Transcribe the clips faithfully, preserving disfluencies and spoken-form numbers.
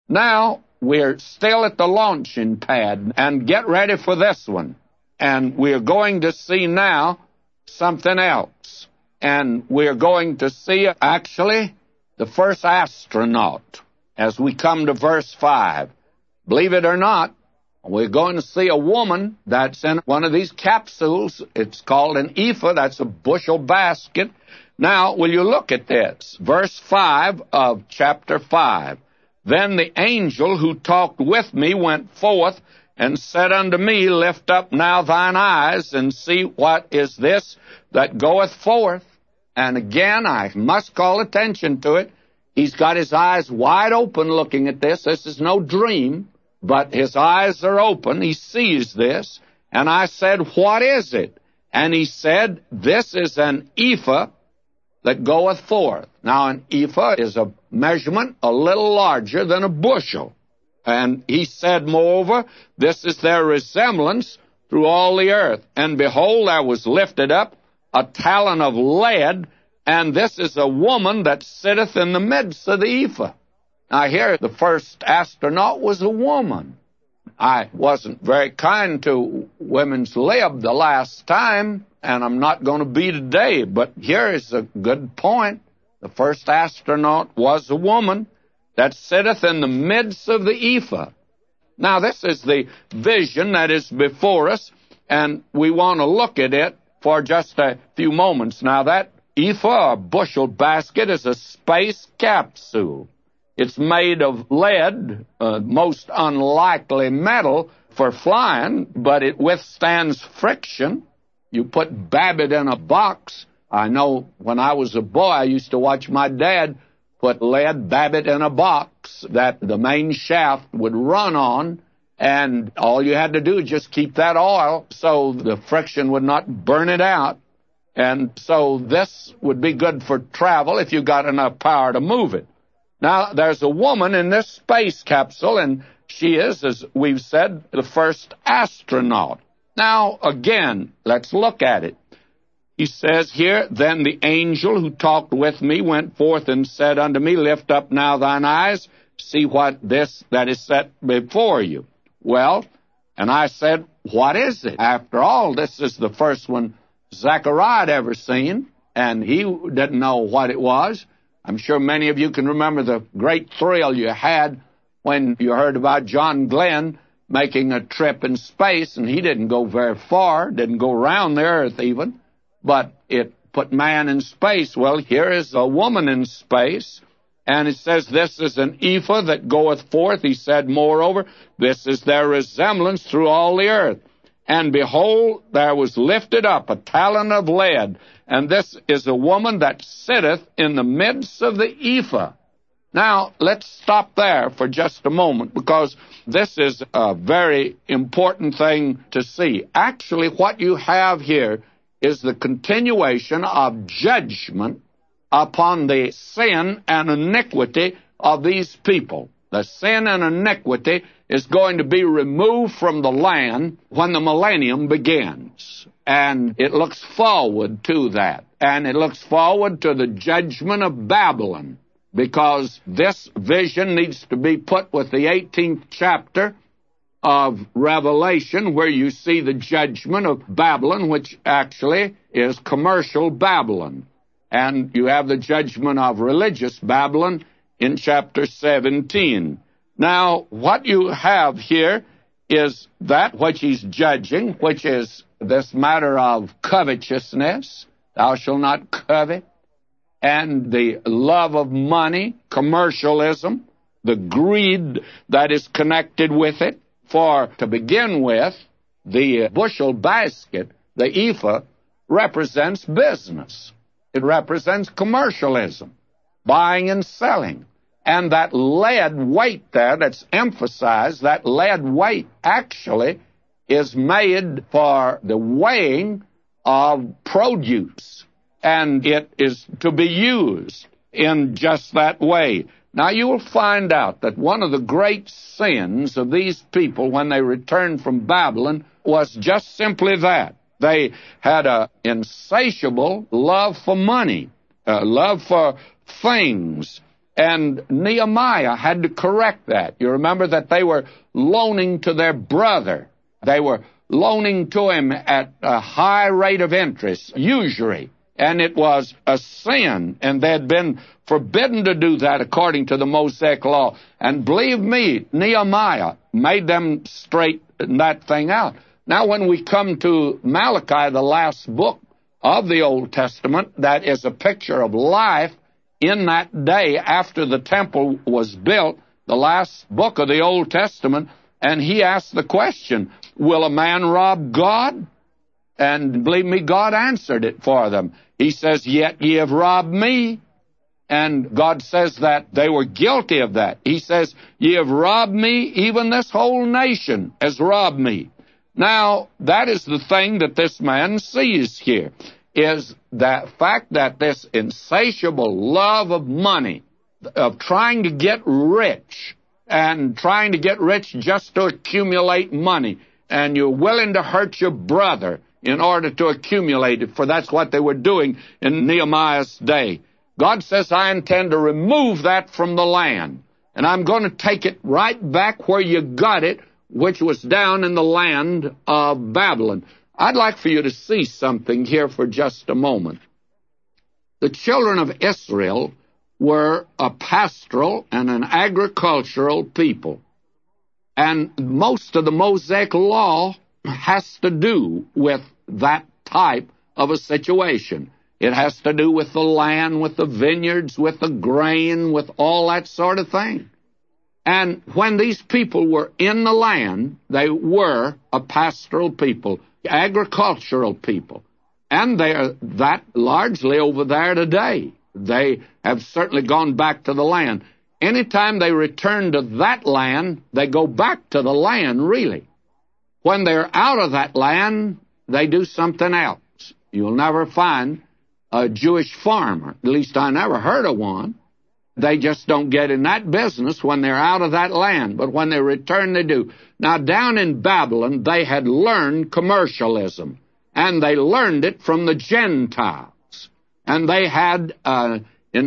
Now, we're still at the launching pad, and get ready for this one. And we're going to see now something else. And we're going to see, actually, the first astronaut as we come to verse five. Believe it or not, we're going to see a woman that's in one of these capsules. It's called an ephah. That's a bushel basket. Now, will you look at this? Verse five of chapter five. Then the angel who talked with me went forth and said unto me, Lift up now thine eyes, and see what is this that goeth forth. And again, I must call attention to it. He's got his eyes wide open looking at this. This is no dream, but his eyes are open. He sees this. And I said, What is it? And he said, This is an ephah that goeth forth. Now, an ephah is a measurement a little larger than a bushel. And he said, Moreover, this is their resemblance through all the earth. And behold, there was lifted up a talent of lead, and this is a woman that sitteth in the midst of the ephah. Now, here, the first astronaut was a woman. I wasn't very kind to women's lib the last time, and I'm not going to be today, but here is a good point. The first astronaut was a woman that sitteth in the midst of the ephah. Now, this is the vision that is before us, and we want to look at it for just a few moments. Now, that ephah, or bushel basket, is a space capsule. It's made of lead, uh, most unlikely metal for flying, but it withstands friction. You put Babbitt in a box. I know when I was a boy, I used to watch my dad put lead Babbitt in a box that the main shaft would run on, and all you had to do is just keep that oil so the friction would not burn it out. And so this would be good for travel if you got enough power to move it. Now, there's a woman in this space capsule, and she is, as we've said, the first astronaut. Now, again, let's look at it. He says here, Then the angel who talked with me went forth and said unto me, Lift up now thine eyes, see what this that is set before you. Well, and I said, What is it? After all, this is the first one Zechariah had ever seen, and he didn't know what it was. I'm sure many of you can remember the great thrill you had when you heard about John Glenn making a trip in space, and he didn't go very far, didn't go around the earth even, but it put man in space. Well, here is a woman in space, and it says, This is an ephah that goeth forth. He said, Moreover, this is their resemblance through all the earth. And behold, there was lifted up a talent of lead, and this is a woman that sitteth in the midst of the ephah. Now, let's stop there for just a moment, because this is a very important thing to see. Actually, what you have here is the continuation of judgment upon the sin and iniquity of these people. The sin and iniquity is going to be removed from the land when the millennium begins. And it looks forward to that. And it looks forward to the judgment of Babylon, because this vision needs to be put with the eighteenth chapter of Revelation, where you see the judgment of Babylon, which actually is commercial Babylon. And you have the judgment of religious Babylon in chapter seventeen. Now, what you have here is that which he's judging, which is this matter of covetousness, thou shalt not covet, and the love of money, commercialism, the greed that is connected with it. For, to begin with, the bushel basket, the ephah, represents business. It represents commercialism, buying and selling. And that lead weight there that's emphasized, that lead weight actually is made for the weighing of produce. And it is to be used in just that way. Now, you will find out that one of the great sins of these people when they returned from Babylon was just simply that. They had an insatiable love for money, a love for things. And Nehemiah had to correct that. You remember that they were loaning to their brother. They were loaning to him at a high rate of interest, usury. And it was a sin, and they had been forbidden to do that according to the Mosaic law. And believe me, Nehemiah made them straighten that thing out. Now, when we come to Malachi, the last book of the Old Testament, that is a picture of life in that day after the temple was built, the last book of the Old Testament, and he asked the question, will a man rob God? And believe me, God answered it for them. He says, yet ye have robbed me. And God says that they were guilty of that. He says, ye have robbed me, even this whole nation has robbed me. Now, that is the thing that this man sees here, is the fact that this insatiable love of money, of trying to get rich, and trying to get rich just to accumulate money, and you're willing to hurt your brother in order to accumulate it, for that's what they were doing in Nehemiah's day. God says, I intend to remove that from the land, and I'm going to take it right back where you got it, which was down in the land of Babylon. I'd like for you to see something here for just a moment. The children of Israel were a pastoral and an agricultural people. And most of the Mosaic law has to do with that type of a situation. It has to do with the land, with the vineyards, with the grain, with all that sort of thing. And when these people were in the land, they were a pastoral people, agricultural people. And they are that largely over there today. They have certainly gone back to the land. Anytime they return to that land, they go back to the land, really. When they're out of that land, they do something else. You'll never find a Jewish farmer. At least I never heard of one. They just don't get in that business when they're out of that land. But when they return, they do. Now, down in Babylon, they had learned commercialism. And they learned it from the Gentiles. And they had an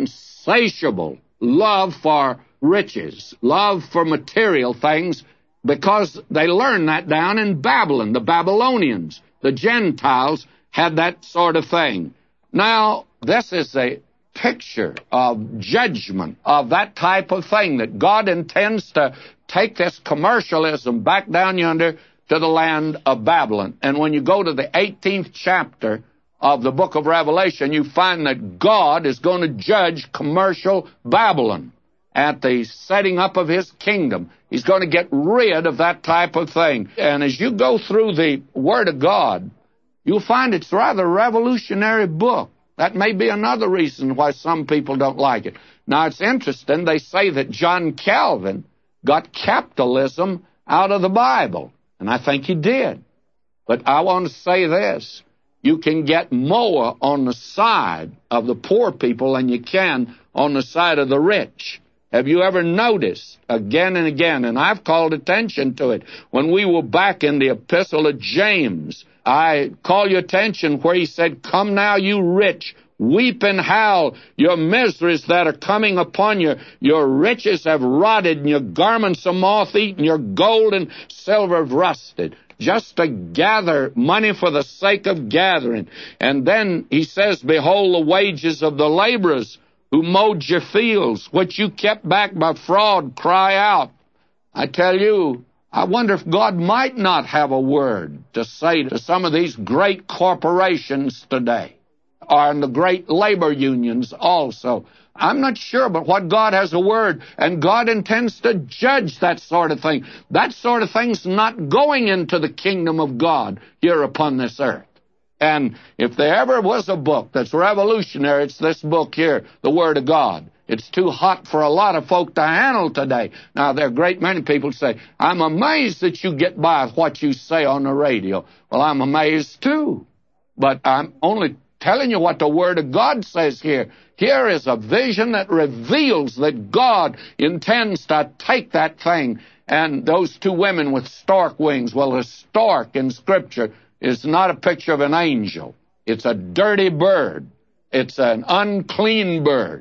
insatiable love for riches, love for material things, because they learned that down in Babylon. The Babylonians, the Gentiles, had that sort of thing. Now, this is a picture of judgment, of that type of thing, that God intends to take this commercialism back down yonder to the land of Babylon. And when you go to the eighteenth chapter of the book of Revelation, you find that God is going to judge commercial Babylon at the setting up of his kingdom. He's going to get rid of that type of thing. And as you go through the Word of God, you'll find it's rather a revolutionary book. That may be another reason why some people don't like it. Now, it's interesting. They say that John Calvin got capitalism out of the Bible, and I think he did. But I want to say this. You can get more on the side of the poor people than you can on the side of the rich. Have you ever noticed again and again, and I've called attention to it, when we were back in the Epistle of James, I call your attention where he said, come now, you rich, weep and howl, your miseries that are coming upon you. Your riches have rotted, and your garments are moth-eaten, your gold and silver have rusted, just to gather money for the sake of gathering. And then he says, behold, the wages of the laborers who mowed your fields, which you kept back by fraud, cry out. I tell you, I wonder if God might not have a word to say to some of these great corporations today, or in the great labor unions also. I'm not sure, but what God has a word, and God intends to judge that sort of thing. That sort of thing's not going into the kingdom of God here upon this earth. And if there ever was a book that's revolutionary, it's this book here, the Word of God. It's too hot for a lot of folk to handle today. Now, there are a great many people who say, I'm amazed that you get by with what you say on the radio. Well, I'm amazed too. But I'm only telling you what the Word of God says here. Here is a vision that reveals that God intends to take that thing. And those two women with stork wings, well, a stork in Scripture is not a picture of an angel. It's a dirty bird. It's an unclean bird.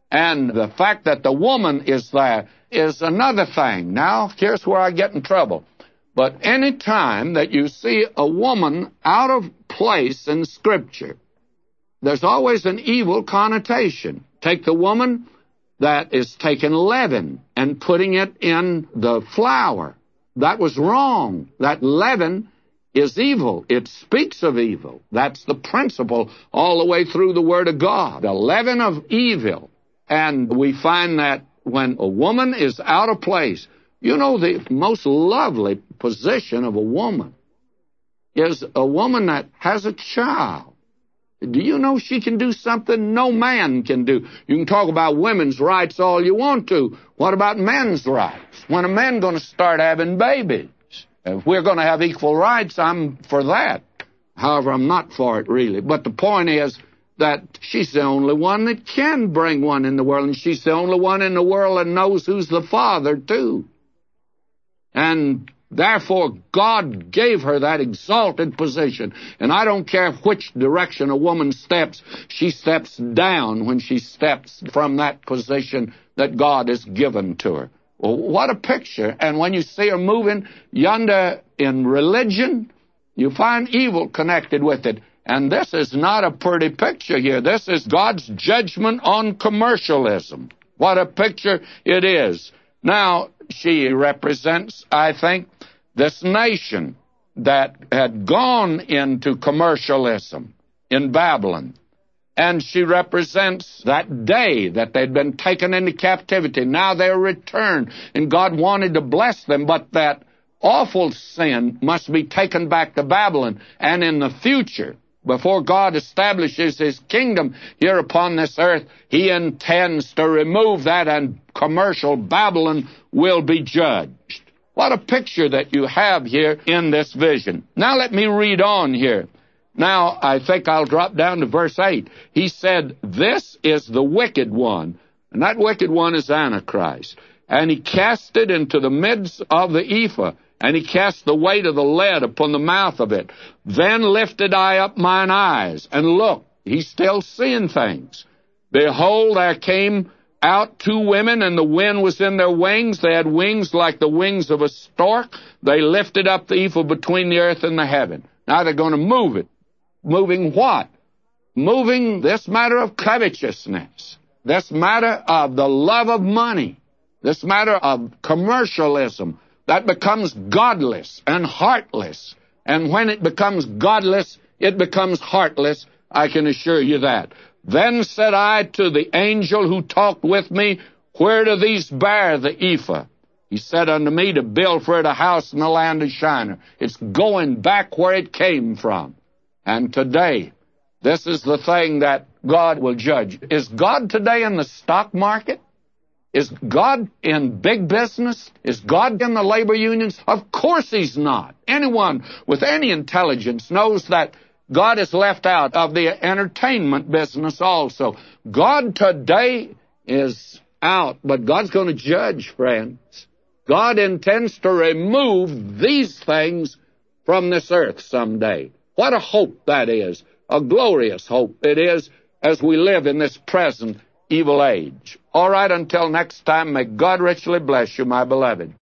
And the fact that the woman is there is another thing. Now, here's where I get in trouble. But any time that you see a woman out of place in Scripture, there's always an evil connotation. Take the woman that is taking leaven and putting it in the flour. That was wrong. That leaven is evil. It speaks of evil. That's the principle all the way through the Word of God. The leaven of evil. And we find that when a woman is out of place, you know, the most lovely position of a woman is a woman that has a child. Do you know she can do something no man can do? You can talk about women's rights all you want to. What about men's rights? When are men going to start having babies? If we're going to have equal rights, I'm for that. However, I'm not for it, really. But the point is that she's the only one that can bring one in the world, and she's the only one in the world that knows who's the father, too. And therefore, God gave her that exalted position. And I don't care which direction a woman steps, she steps down when she steps from that position that God has given to her. Well, what a picture. And when you see her moving yonder in religion, you find evil connected with it. And this is not a pretty picture here. This is God's judgment on commercialism. What a picture it is. Now, she represents, I think, this nation that had gone into commercialism in Babylon. And she represents that day that they'd been taken into captivity. Now they're returned, and God wanted to bless them, but that awful sin must be taken back to Babylon. And in the future, before God establishes His kingdom here upon this earth, He intends to remove that, and commercial Babylon will be judged. What a picture that you have here in this vision. Now let me read on here. Now, I think I'll drop down to verse eight. He said, "This is the wicked one," and that wicked one is Antichrist. "And he cast it into the midst of the ephah, and he cast the weight of the lead upon the mouth of it. Then lifted I up mine eyes, and look," he's still seeing things. "Behold, there came out two women, and the wind was in their wings. They had wings like the wings of a stork. They lifted up the ephah between the earth and the heaven." Now they're going to move it. Moving what? Moving this matter of covetousness, this matter of the love of money, this matter of commercialism that becomes godless and heartless. And when it becomes godless, it becomes heartless, I can assure you that. "Then said I to the angel who talked with me, Where do these bear the ephah? He said unto me, To build for it a house in the land of Shinar." It's going back where it came from. And today, this is the thing that God will judge. Is God today in the stock market? Is God in big business? Is God in the labor unions? Of course He's not. Anyone with any intelligence knows that God is left out of the entertainment business also. God today is out, but God's going to judge, friends. God intends to remove these things from this earth someday. What a hope that is, a glorious hope it is as we live in this present evil age. All right, until next time, may God richly bless you, my beloved.